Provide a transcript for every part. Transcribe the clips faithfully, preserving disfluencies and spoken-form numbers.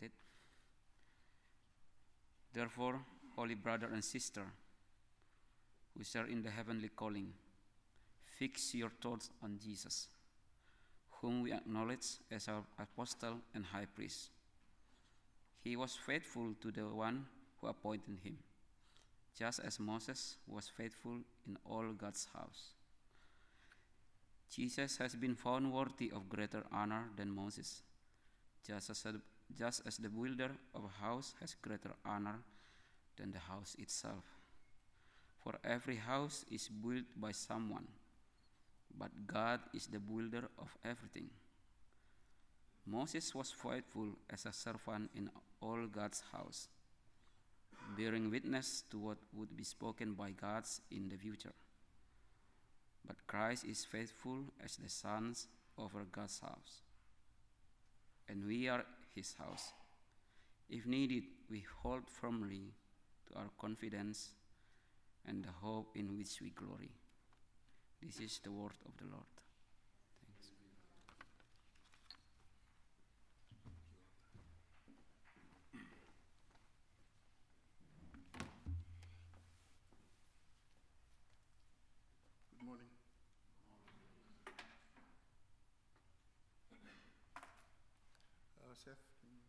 United. Therefore, holy brother and sister, who share in the heavenly calling, fix your thoughts on Jesus, whom we acknowledge as our apostle and high priest. He was faithful to the one who appointed him, just as Moses was faithful in all God's house. Jesus has been found worthy of greater honor than Moses, just as, a, just as the builder of a house has greater honor than the house itself. For every house is built by someone, but God is the builder of everything. Moses was faithful as a servant in all God's house, bearing witness to what would be spoken by God in the future. But Christ is faithful as the sons over God's house, and we are his house. If needed, we hold firmly to our confidence and the hope in which we glory. This is the word of the Lord. Thanks. Good morning. Uh, Seth, can you...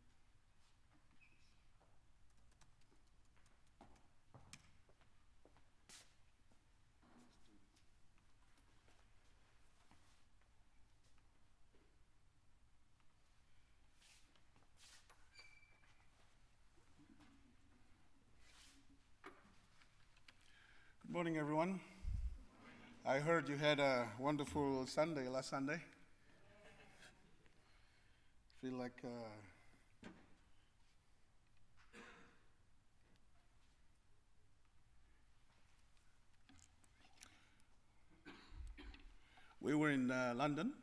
Good morning, everyone. I heard you had a wonderful Sunday last Sunday. Feel like uh, we were in uh, London,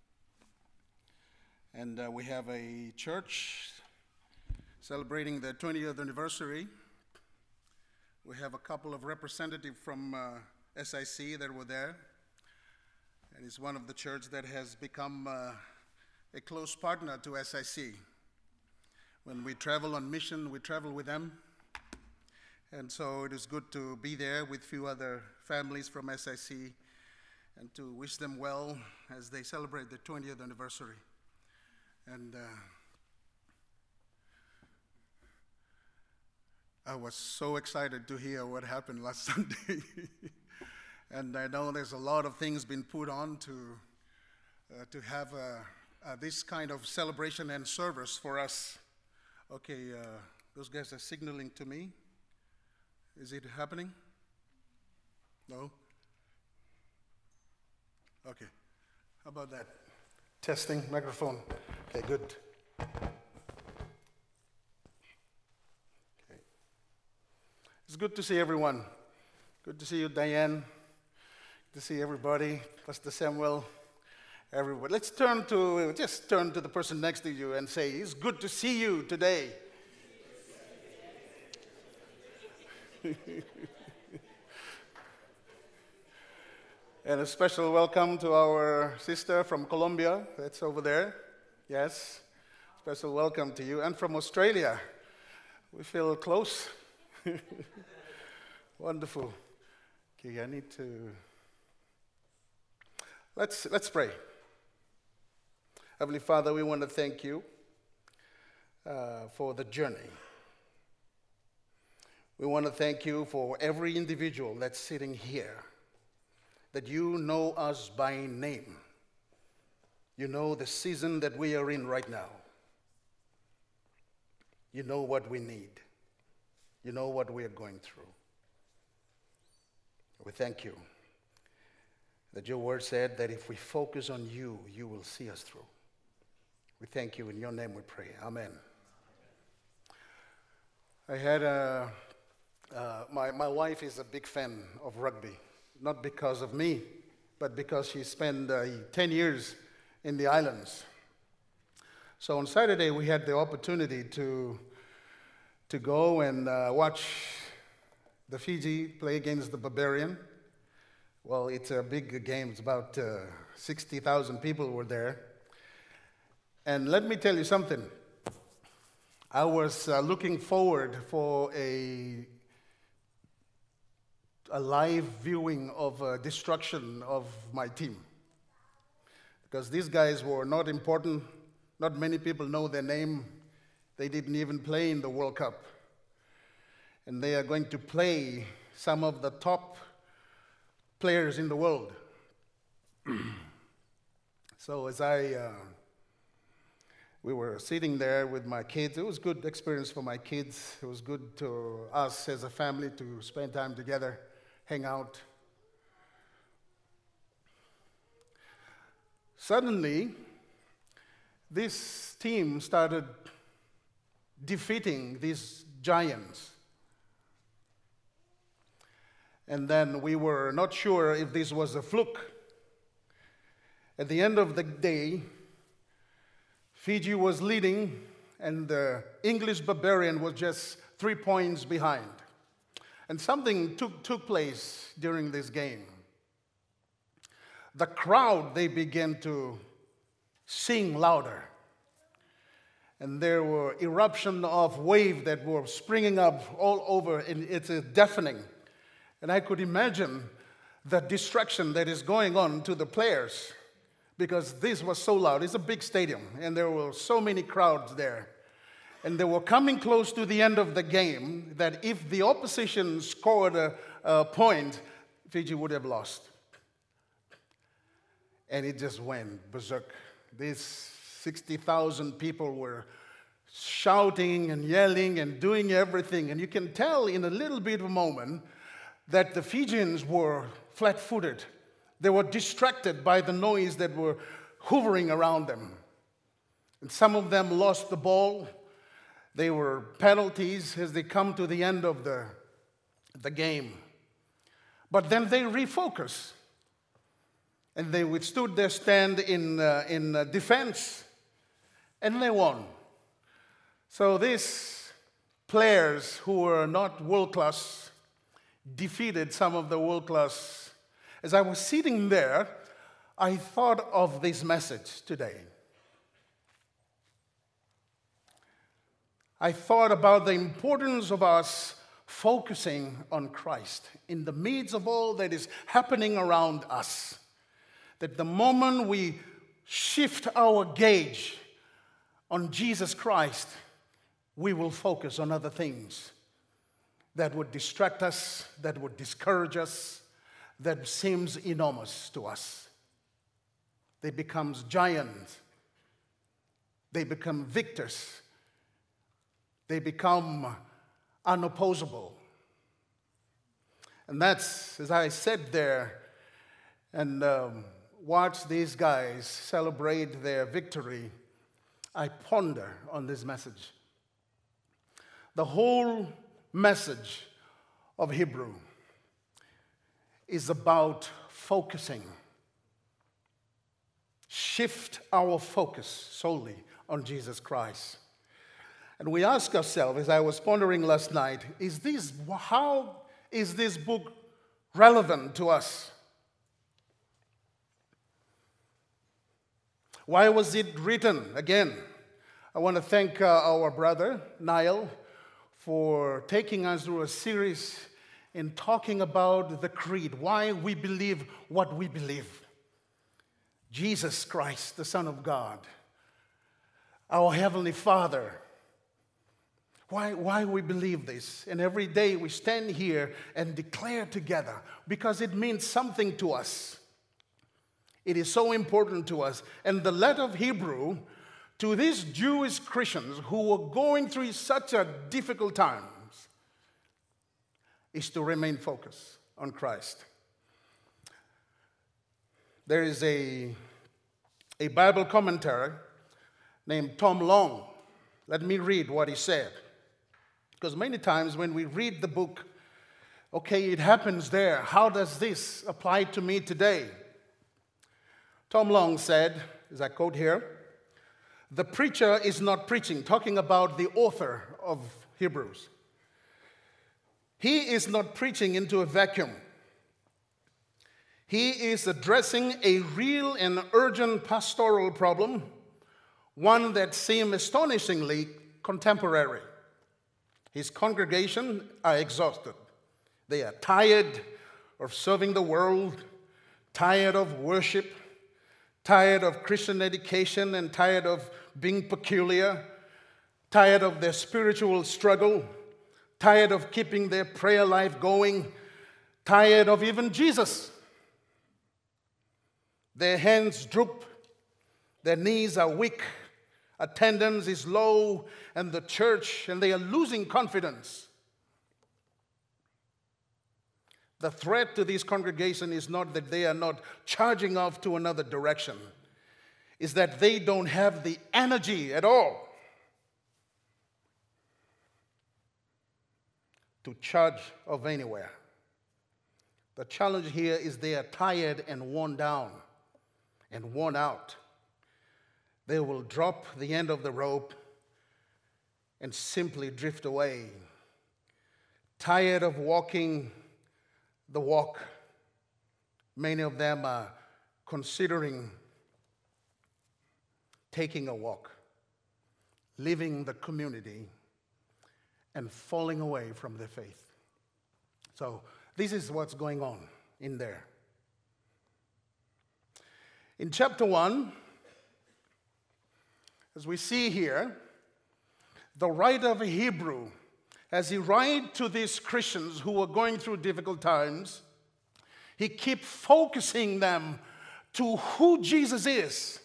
and uh, we have a church celebrating the twentieth anniversary. We have a couple of representatives from uh, S I C that were there, and it's one of the churches that has become uh, a close partner to S I C. When we travel on mission, we travel with them, and so it is good to be there with a few other families from S I C and to wish them well as they celebrate the twentieth anniversary. And uh, I was so excited to hear what happened last Sunday. And I know there's a lot of things been put on to, uh, to have uh, uh, this kind of celebration and service for us. Okay, uh, those guys are signaling to me. Is it happening? No? Okay, how about that? Testing, microphone. Okay, good. It's good to see everyone. Good to see you, Diane. Good to see everybody. Pastor Samuel, everybody. Let's turn to, just turn to the person next to you and say, it's good to see you today. And a special welcome to our sister from Colombia. That's over there. Yes. Special welcome to you. And from Australia. We feel close. Wonderful. Okay, I need to... Let's, let's pray. Heavenly Father, we want to thank you uh, for the journey. We want to thank you for every individual that's sitting here, that you know us by name. You know the season that we are in right now. You know what we need. You know what we are going through. We thank you that your word said that if we focus on you, you will see us through. We thank you. In your name we pray. Amen. I had a, uh, my, my wife is a big fan of rugby, not because of me, but because she spent uh, ten years in the islands. So on Saturday we had the opportunity to to go and uh, watch the Fiji play against the Barbarian. Well, it's a big game. It's about uh, sixty thousand people were there. And let me tell you something. I was uh, looking forward for a, a live viewing of uh, destruction of my team. Because these guys were not important. Not many people know their name. They didn't even play in the World Cup. And they are going to play some of the top players in the world. So as I, uh, we were sitting there with my kids, it was a good experience for my kids. It was good to us as a family to spend time together, hang out. Suddenly, this team started defeating these giants. And then we were not sure if this was a fluke. At the end of the day, Fiji was leading, and the English Barbarian was just three points behind. And something took, took place during this game. The crowd, they began to sing louder. And there were eruptions of waves that were springing up all over, and it's deafening. And I could imagine the distraction that is going on to the players, because this was so loud. It's a big stadium, and there were so many crowds there. And they were coming close to the end of the game that if the opposition scored a, a point, Fiji would have lost. And it just went berserk. These sixty thousand people were shouting and yelling and doing everything. And you can tell in a little bit of a moment that the Fijians were flat-footed. They were distracted by the noise that were hovering around them. And some of them lost the ball. They were penalties as they come to the end of the, the game. But then they refocused. And they withstood their stand in, uh, in uh, defense. And they won. So these players who were not world-class defeated some of the world-class. As I was sitting there, I thought of this message today. I thought about the importance of us focusing on Christ in the midst of all that is happening around us. That the moment we shift our gaze on Jesus Christ, we will focus on other things that would distract us, that would discourage us, that seems enormous to us. They become giants. They become victors. They become unopposable. And that's, as I sat there and um, watched these guys celebrate their victory, I ponder on this message. The whole message of Hebrew is about focusing. Shift our focus solely on Jesus Christ. And we ask ourselves, as I was pondering last night, is this, how is this book relevant to us? Why was it written? Again, I want to thank uh, our brother, Niall, for taking us through a series in talking about the creed, why we believe what we believe. Jesus Christ, the Son of God, our Heavenly Father. Why, why we believe this. And every day we stand here and declare together because it means something to us. It is so important to us. And the letter of Hebrew to these Jewish Christians who were going through such a difficult times is to remain focused on Christ. There is a, a Bible commentator named Tom Long. Let me read what he said. Because many times when we read the book, okay, it happens there. How does this apply to me today? Tom Long said, as I quote here, the preacher is not preaching, talking about the author of Hebrews. He is not preaching into a vacuum. He is addressing a real and urgent pastoral problem, one that seems astonishingly contemporary. His congregation are exhausted. They are tired of serving the world, tired of worship, tired of Christian education, and tired of being peculiar, tired of their spiritual struggle, tired of keeping their prayer life going, tired of even Jesus. Their hands droop, their knees are weak, attendance is low, and the church, and they are losing confidence. The threat to this congregation is not that they are not charging off to another direction. It's that they don't have the energy at all to charge off anywhere. The challenge here is they are tired and worn down and worn out. They will drop the end of the rope and simply drift away, tired of walking the walk. Many of them are considering taking a walk, leaving the community, and falling away from their faith. So this is what's going on in there. In chapter one, as we see here, the writer of Hebrew, as he writes to these Christians who are going through difficult times, he keeps focusing them to who Jesus is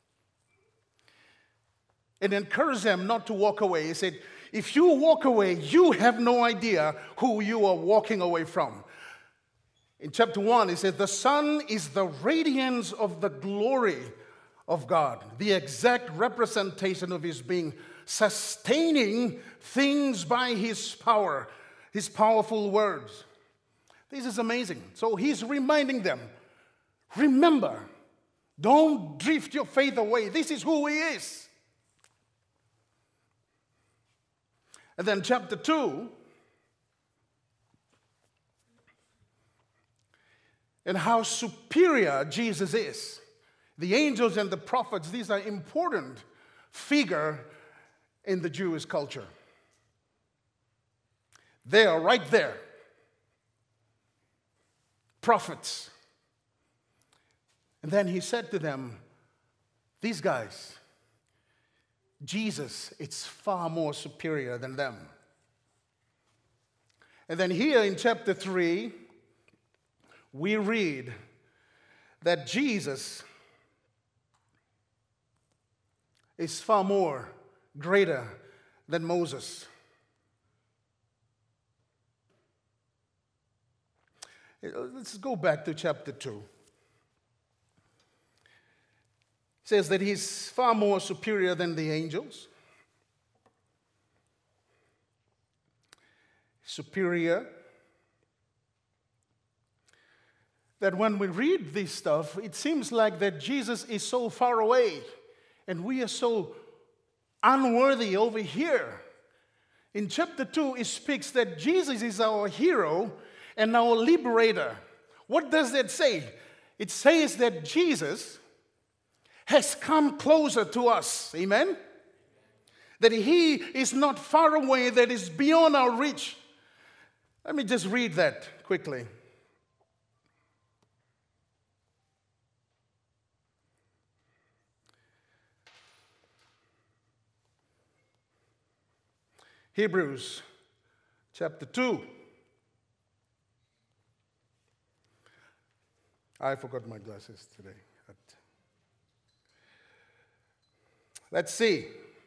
and encourage them not to walk away. He said, if you walk away, you have no idea who you are walking away from. In chapter one, he said, the Son is the radiance of the glory of God, the exact representation of his being, sustaining things by his power, his powerful words. This is amazing. So he's reminding them, remember, don't drift your faith away. This is who he is. And then chapter two, and how superior Jesus is. The angels and the prophets, these are important figures in the Jewish culture. They are right there. Prophets. And then he said to them, these guys, Jesus, it's far more superior than them. And then here in chapter three, we read that Jesus is far more greater than Moses. Let's go back to chapter two. It says that he's far more superior than the angels. Superior. That when we read this stuff, it seems like that Jesus is so far away and we are so unworthy over here. In chapter two, it speaks that Jesus is our hero and our liberator. What does that say? It says that Jesus has come closer to us. Amen? That he is not far away, that is beyond our reach. Let me just read that quickly. Hebrews chapter two. I forgot my glasses today. Let's see.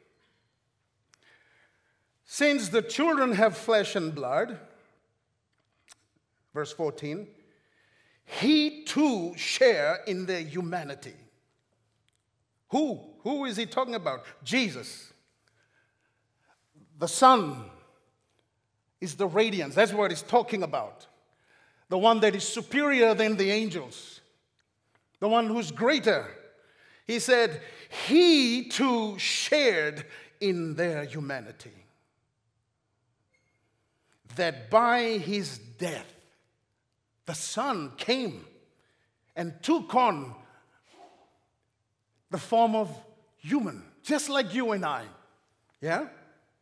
Since the children have flesh and blood, verse fourteen, he too share in their humanity. Who? Who is he talking about? Jesus. The Son is the radiance. That's what he's talking about. The one that is superior than the angels. The one who's greater. He said, he too shared in their humanity. That by his death, the Son came and took on the form of human, just like you and I. Yeah?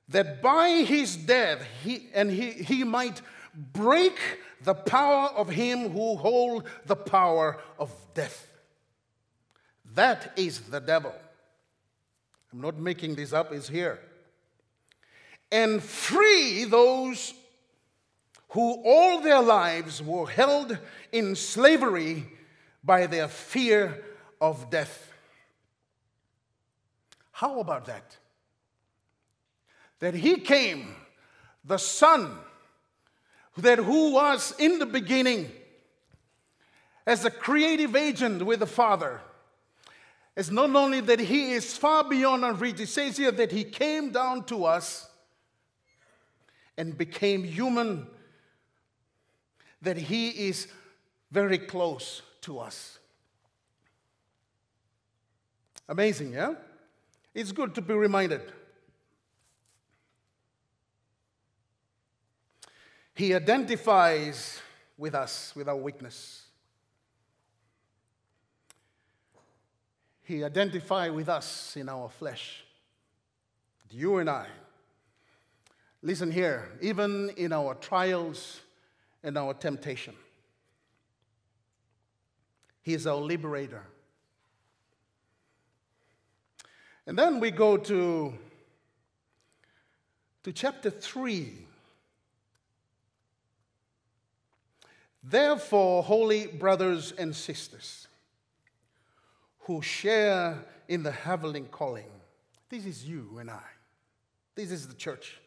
that by his death he and he, he might break the power of him who hold the power of death. That is the devil. I'm not making this up, it's here. And free those who all their lives were held in slavery by their fear of death. How about that? That he came, the Son, that who was in the beginning as a creative agent with the Father. It's not only that he is far beyond our reach, it says here that he came down to us and became human, that he is very close to us. Amazing, yeah? It's good to be reminded. He identifies with us, with our weakness. He identifies with us in our flesh. You and I. Listen here, even in our trials and our temptation, he is our liberator. And then we go to, to chapter three. Therefore, holy brothers and sisters who share in the heavenly calling, this is you and I. This is the church.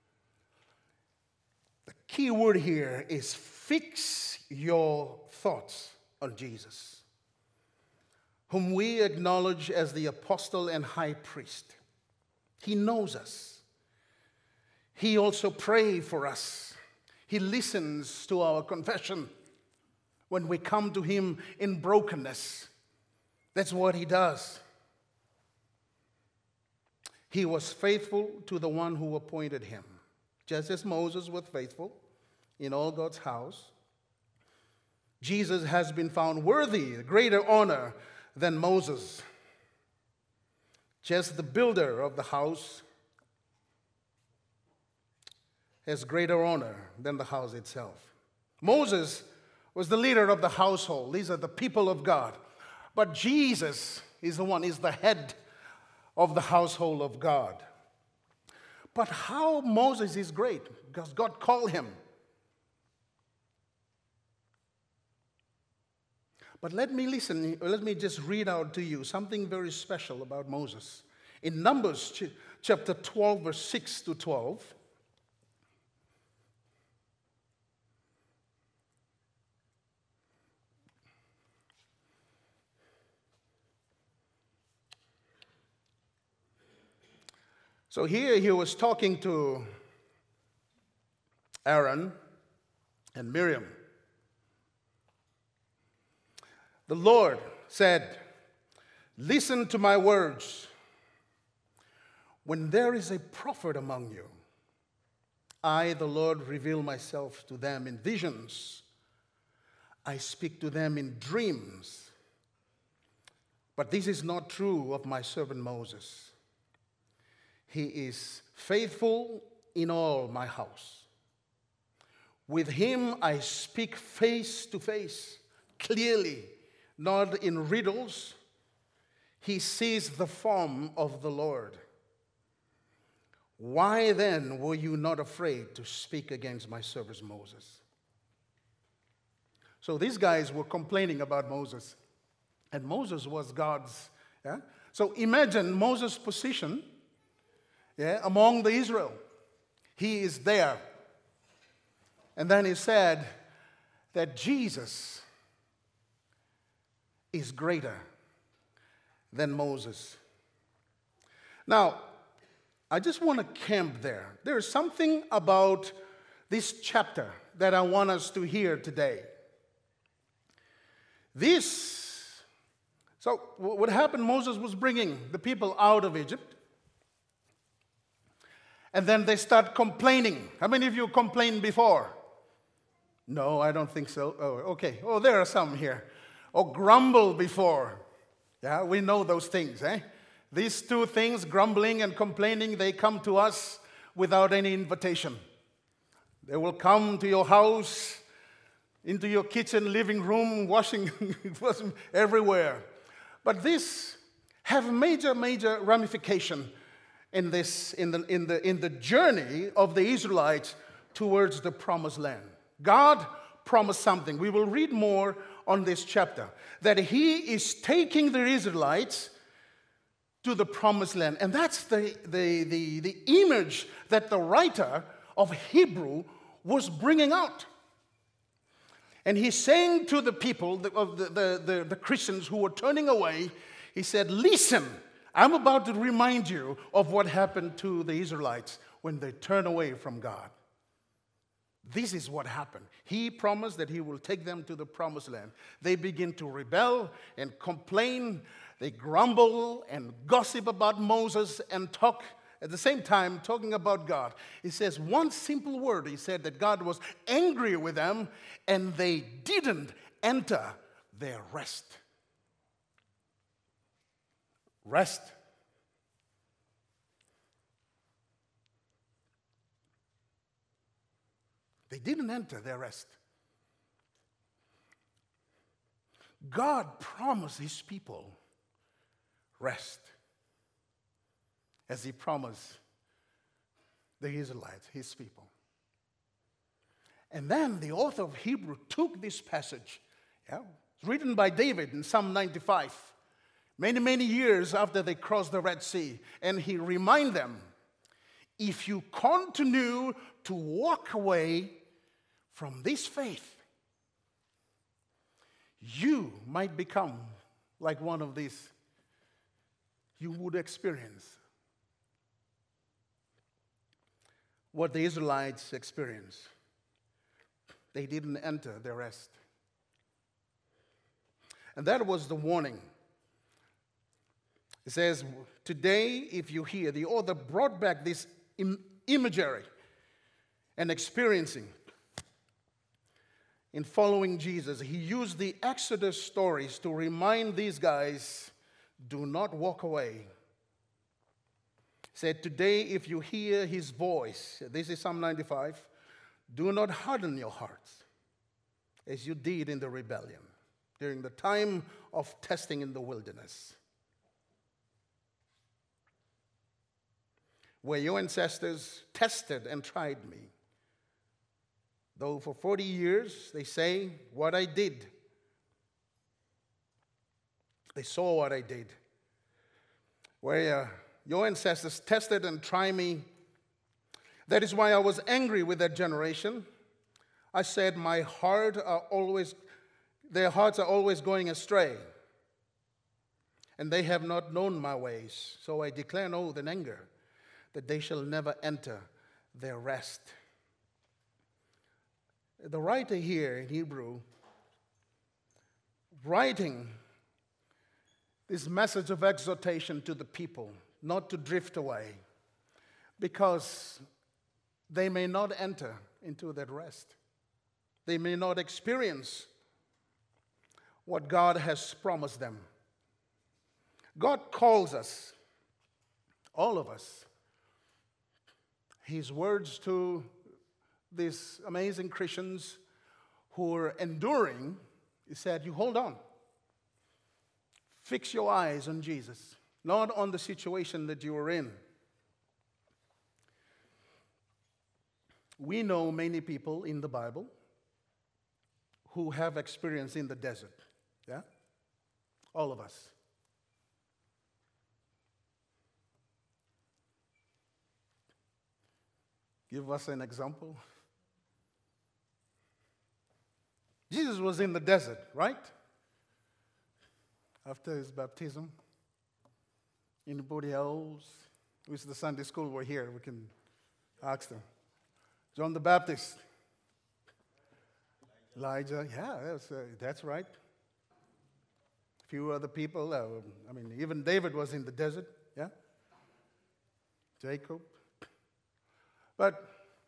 The key word here is fix your thoughts on Jesus, whom we acknowledge as the apostle and high priest. He knows us. He also prays for us. He listens to our confession when we come to him in brokenness. That's what he does. He was faithful to the one who appointed him. Just as Moses was faithful in all God's house, Jesus has been found worthy, greater honor than Moses. Just the builder of the house has greater honor than the house itself. Moses was the leader of the household. These are the people of God. But Jesus is the one, is the head of the household of God. But how Moses is great, because God called him. But let me listen, let me just read out to you something very special about Moses. In Numbers ch- chapter twelve, verse six to twelve, so here he was talking to Aaron and Miriam. The Lord said, "Listen to my words. When there is a prophet among you, I, the Lord, reveal myself to them in visions. I speak to them in dreams. But this is not true of my servant Moses. He is faithful in all my house. With him I speak face to face, clearly, not in riddles. He sees the form of the Lord. Why then were you not afraid to speak against my servant Moses?" So these guys were complaining about Moses. And Moses was God's. Yeah? So imagine Moses' position, yeah, among the Israel. He is there. And then he said that Jesus is greater than Moses. Now, I just want to camp there. There is something about this chapter that I want us to hear today. This, so what happened, Moses was bringing the people out of Egypt. And then they start complaining. How many of you complained before? No, I don't think so. Oh, okay. Oh, there are some here. Or grumble before. Yeah, we know those things, eh? These two things, grumbling and complaining, they come to us without any invitation. They will come to your house, into your kitchen, living room, washing everywhere. But this have major, major ramification in this, in the, in the, in the journey of the Israelites towards the promised land. God promised something. We will read more on this chapter, that he is taking the Israelites to the promised land. And that's the, the, the, the image that the writer of Hebrew was bringing out. And he's saying to the people, the, of the, the, the, the Christians who were turning away, he said, listen, I'm about to remind you of what happened to the Israelites when they turn away from God. This is what happened. He promised that he will take them to the promised land. They begin to rebel and complain. They grumble and gossip about Moses and talk at the same time talking about God. He says one simple word. He said that God was angry with them and they didn't enter their rest. Rest. They didn't enter their rest. God promised his people rest, as he promised the Israelites, his people. And then the author of Hebrew took this passage, yeah, it's written by David in Psalm ninety-five, many, many years after they crossed the Red Sea, and he reminded them, if you continue to walk away from this faith, you might become like one of these. You would experience what the Israelites experienced. They didn't enter their rest. And that was the warning. It says, today, if you hear, the author brought back this im- imagery and experiencing in following Jesus. He used the Exodus stories to remind these guys, do not walk away. He said, today, if you hear his voice, this is Psalm ninety-five, do not harden your hearts as you did in the rebellion during the time of testing in the wilderness, where your ancestors tested and tried me. Though for forty years they say what I did. They saw what I did. Where uh, your ancestors tested and tried me. That is why I was angry with that generation. I said, my heart are always, their hearts are always going astray. And they have not known my ways. So I declare an oath in anger that they shall never enter their rest. The writer here in Hebrew, writing this message of exhortation to the people, not to drift away, because they may not enter into that rest. They may not experience what God has promised them. God calls us, all of us, his words to these amazing Christians who are enduring, he said, you hold on. Fix your eyes on Jesus, not on the situation that you are in. We know many people in the Bible who have experience in the desert. Yeah? All of us. Give us an example. Jesus was in the desert, right? After his baptism. Anybody else? Who's the Sunday school were here? We can ask them. John the Baptist. Elijah. Yeah, that's, uh, that's right. A few other people. Uh, I mean, even David was in the desert. Yeah? Jacob. But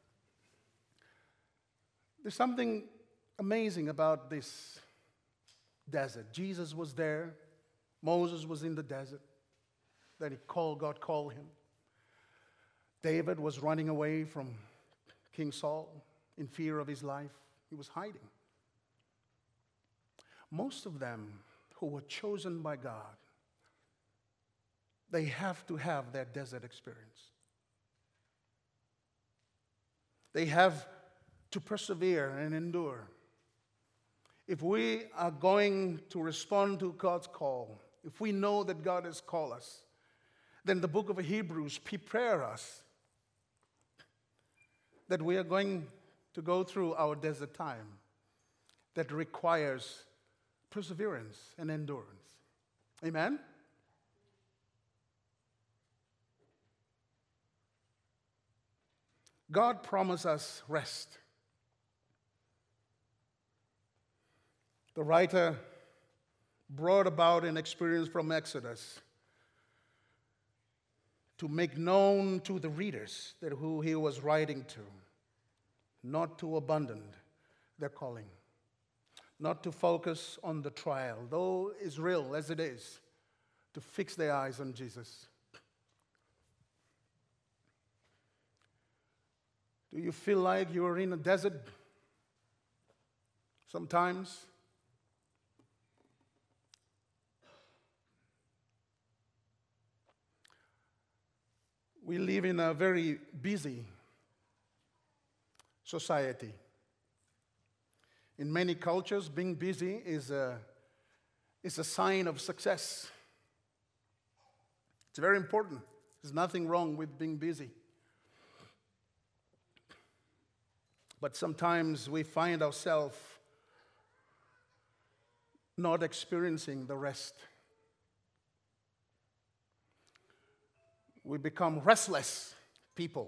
there's something amazing about this desert. Jesus was there. Moses was in the desert. That he called, God called him. David was running away from King Saul in fear of his life. He was hiding. Most of them who were chosen by God, they have to have their desert experience. They have to persevere and endure. If we are going to respond to God's call, if we know that God has called us, then the book of Hebrews prepare us that we are going to go through our desert time that requires perseverance and endurance. Amen? God promised us rest. The writer brought about an experience from Exodus to make known to the readers that who he was writing to, not to abandon their calling, not to focus on the trial, though it's real as it is, to fix their eyes on Jesus. Do you feel like you are in a desert sometimes? We live in a very busy society. In many cultures, being busy is a, is a sign of success. It's very important. There's nothing wrong with being busy. But sometimes we find ourselves not experiencing the rest. We become restless people.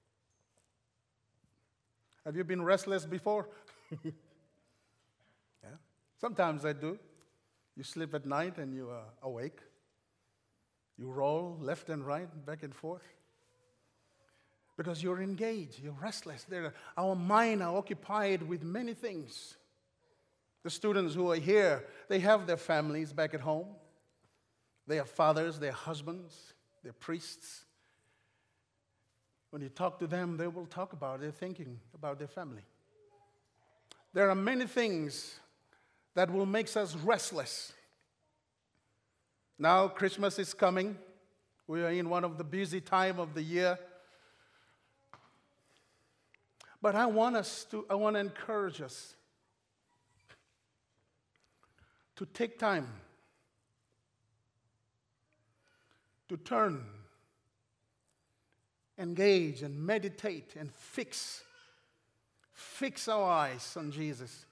Have you been restless before? Yeah. Sometimes I do. You sleep at night and you are awake. You roll left and right, back and forth. Because you're engaged, you're restless. There, our mind are occupied with many things. The students who are here, they have their families back at home. They have fathers, their husbands. They're priests. When you talk to them, they will talk about their thinking about their family. There are many things that will make us restless. Now Christmas is coming. We are in one of the busy time of the year. But I want us to, I want to encourage us to take time to turn, engage, and meditate and fix, fix our eyes on Jesus.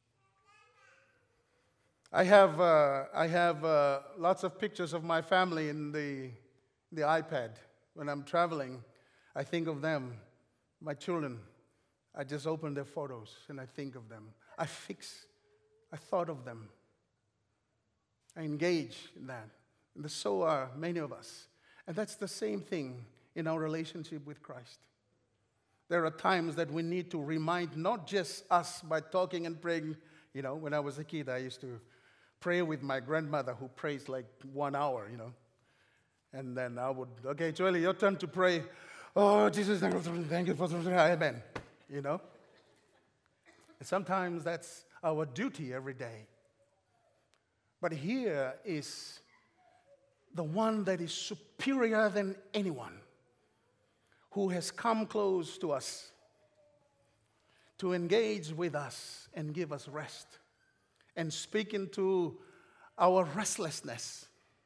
I have, uh, I have uh, lots of pictures of my family in the, the iPad. When I'm traveling, I think of them, my children. I just open their photos and I think of them. I fix, I thought of them. I engage in that. And so are many of us. And that's the same thing in our relationship with Christ. There are times that we need to remind not just us by talking and praying. You know, when I was a kid, I used to pray with my grandmother who prays like one hour, you know. And then I would, okay, Joely, your turn to pray. Oh, Jesus, thank you for amen. You know. And sometimes that's our duty every day. But here is the one that is superior than anyone, who has come close to us to engage with us and give us rest and speak into our restlessness.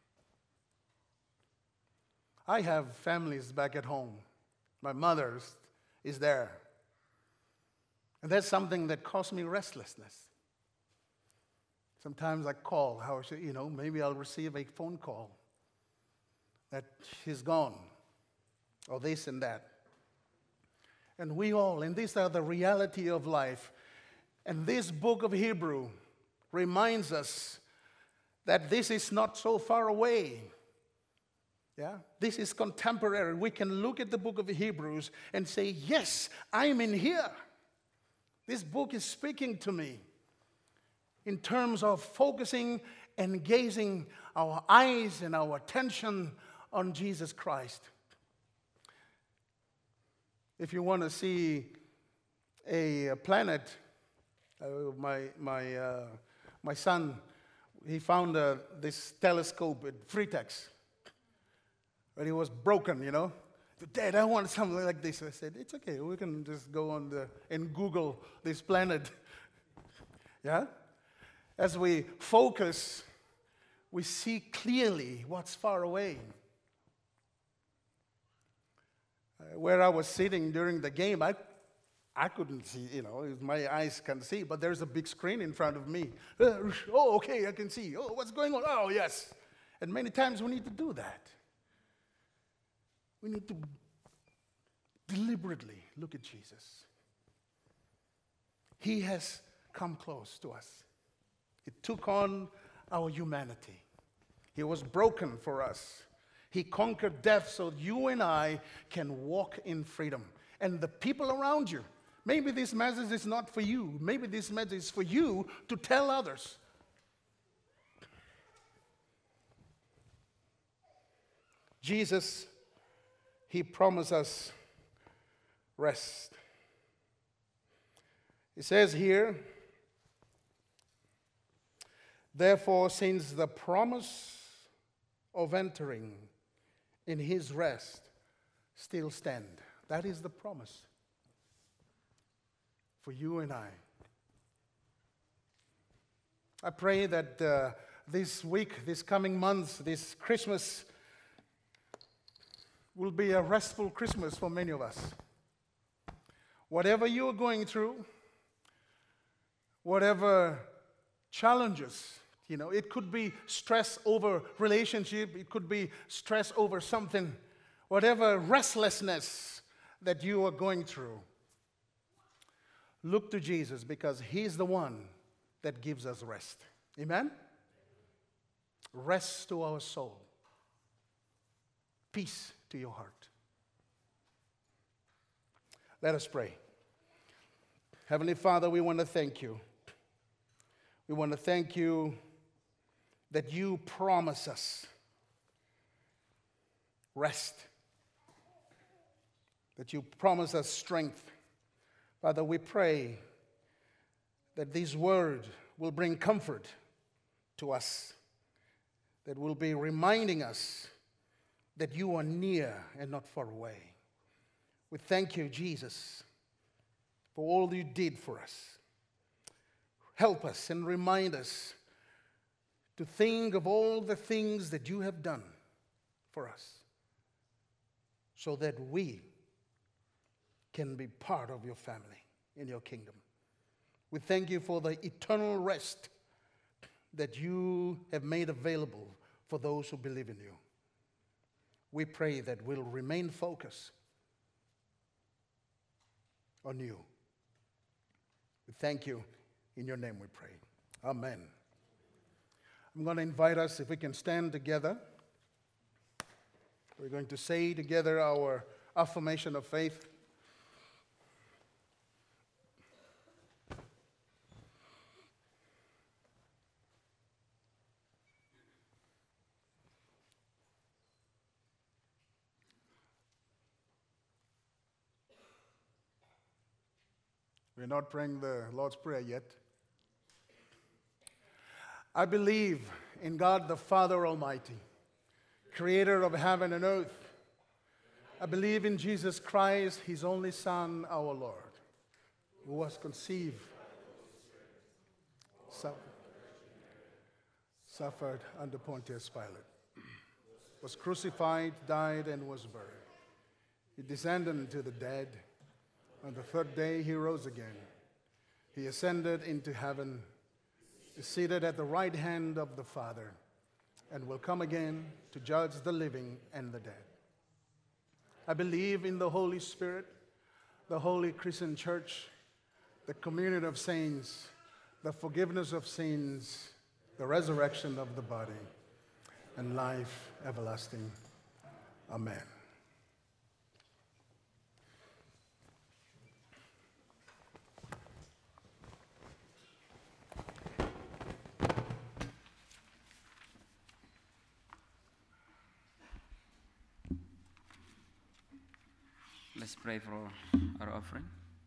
I have families back at home. My mother is there. And that's something that caused me restlessness. Sometimes I call, how should, you know, maybe I'll receive a phone call that she's gone, or this and that. And we all, and these are the reality of life. And this book of Hebrew reminds us that this is not so far away. Yeah, this is contemporary. We can look at the book of Hebrews and say, yes, I'm in here. This book is speaking to me in terms of focusing and gazing our eyes and our attention on Jesus Christ. If you want to see a, a planet, uh, my, my, uh, my son, he found uh, this telescope at Freetex. But it was broken, you know. Dad, I want something like this. I said, it's okay. We can just go on the, and Google this planet. Yeah? As we focus, we see clearly what's far away. Uh, where I was sitting during the game, I, I couldn't see, you know, my eyes can see, but there's a big screen in front of me. Uh, oh, okay, I can see. Oh, what's going on? Oh, yes. And many times we need to do that. We need to deliberately look at Jesus. He has come close to us. He took on our humanity. He was broken for us. He conquered death so you and I can walk in freedom. And the people around you, maybe this message is not for you. Maybe this message is for you to tell others. Jesus, he promised us rest. It says here, therefore, since the promise of entering in his rest still stand. That is the promise for you and I. I pray that uh, this week, this coming months, this Christmas will be a restful Christmas for many of us. Whatever you are going through, whatever challenges, you know, it could be stress over relationship, it could be stress over something, whatever restlessness that you are going through, look to Jesus because he's the one that gives us rest. Amen? Rest to our soul. Peace to your heart. Let us pray. Heavenly Father, we want to thank you. We want to thank you that you promise us rest, that you promise us strength. Father, we pray that this word will bring comfort to us, that will be reminding us that you are near and not far away. We thank you, Jesus, for all you did for us. Help us and remind us to think of all the things that you have done for us so that we can be part of your family in your kingdom. We thank you for the eternal rest that you have made available for those who believe in you. We pray that we'll remain focused on you. We thank you. In your name we pray. Amen. I'm going to invite us, if we can stand together. We're going to say together our affirmation of faith. We're not praying the Lord's Prayer yet. I believe in God the Father Almighty, creator of heaven and earth. I believe in Jesus Christ, his only Son, our Lord, who was conceived, suffered, suffered under Pontius Pilate, was crucified, died, and was buried. He descended into the dead. On the third day, he rose again. He ascended into heaven, is seated at the right hand of the Father, and will come again to judge the living and the dead. I believe in the Holy Spirit, the Holy Christian Church, the community of saints, the forgiveness of sins, the resurrection of the body, and life everlasting. Amen. Let's pray for our offering.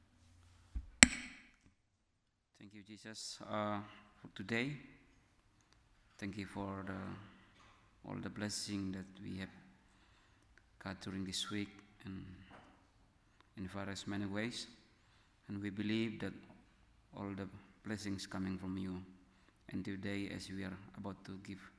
Thank you, Jesus, uh, for today. Thank you for the, all the blessing that we have got during this week and in various many ways. And we believe that all the blessings coming from you. And today, as we are about to give